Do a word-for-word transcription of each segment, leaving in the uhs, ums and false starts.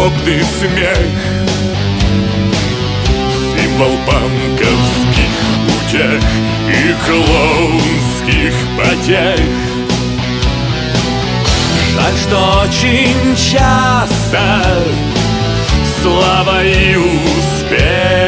злобный смех, символ панковских утех и клоунских потех. Жаль, что очень часто слава и успех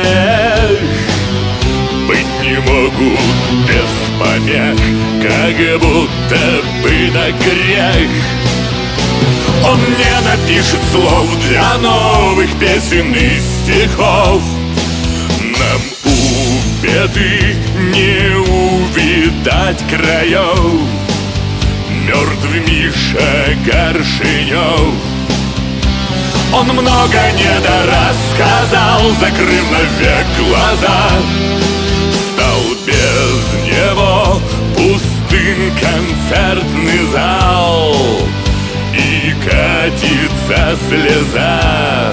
быть не могут без помех, как будто бы на грех. Он не напишет слов для новых песен и стихов. Нам у беды не увидать краев. Мертв Миша Горшенев. Он много недорассказал, закрыв навек глаза. Стал без него пустым концертный зал, и катится слеза.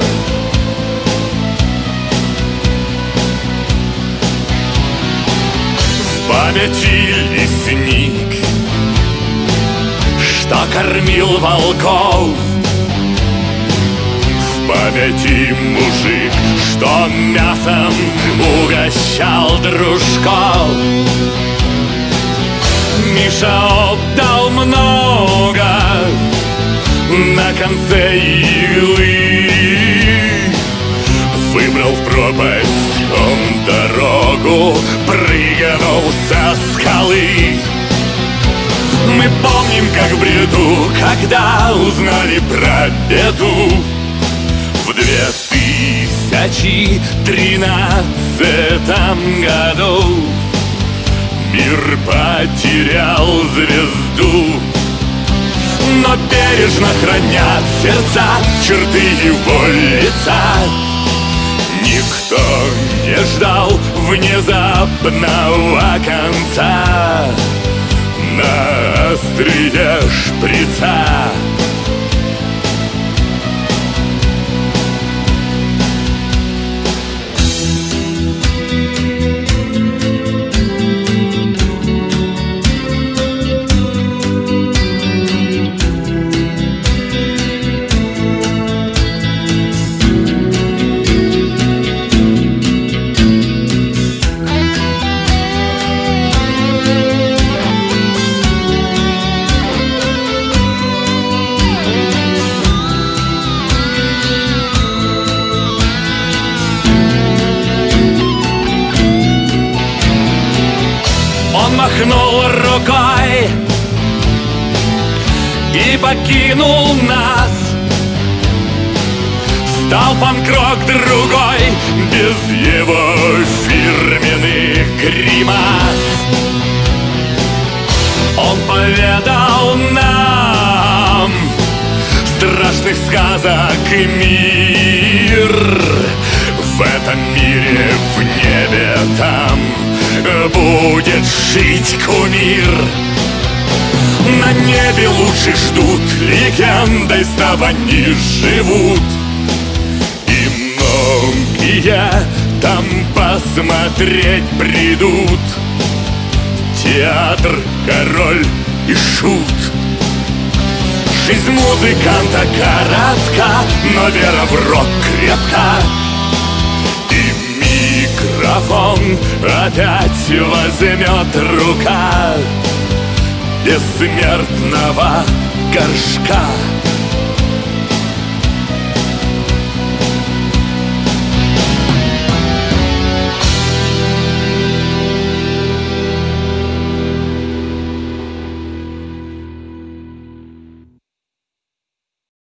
В памяти лесник, что кормил волков, в памяти мужик, что мясом угощал дружков. Миша отдал много на конце иглы, выбрал в пропасть он дорогу, прыгнул со скалы. Мы помним, как в бреду, когда узнали про беду. В две тысячи тринадцатом году мир потерял звезду, но бережно хранят сердца черты его лица. Никто не ждал внезапного конца на острие шприца. Он махнул рукой и покинул нас. Стал панк-рок другой, без его фирменных гримас. Он поведал нам страшных сказок мир. В этом мире, в небе там будет жить кумир. На небе лучше ждут, легендой став они живут. И многие там посмотреть придут. Театр, король и шут. Жизнь музыканта коротка, но вера в рок крепка. Микрофон опять возьмет рука бессмертного горшка.